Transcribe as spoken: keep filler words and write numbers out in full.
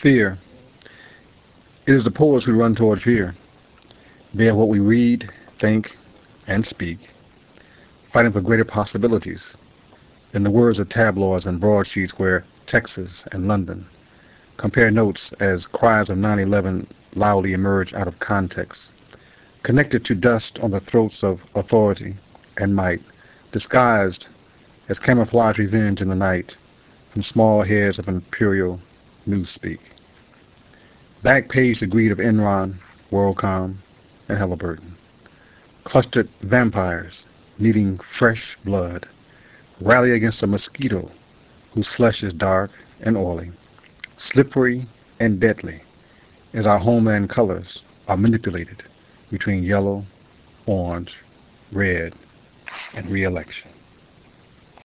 Fear. It is the poets who run toward fear. They are what we read, think, and speak, fighting for greater possibilities than the words of tabloids and broadsheets where Texas and London compare notes as cries of nine eleven loudly emerge out of context, connected to dust on the throats of authority and might, disguised as camouflage revenge in the night from small heads of imperial newspeak. Back page the greed of Enron, WorldCom, and Halliburton. Clustered vampires needing fresh blood rally against a mosquito whose flesh is dark and oily, slippery and deadly as our homeland colors are manipulated between yellow, orange, red, and re-election.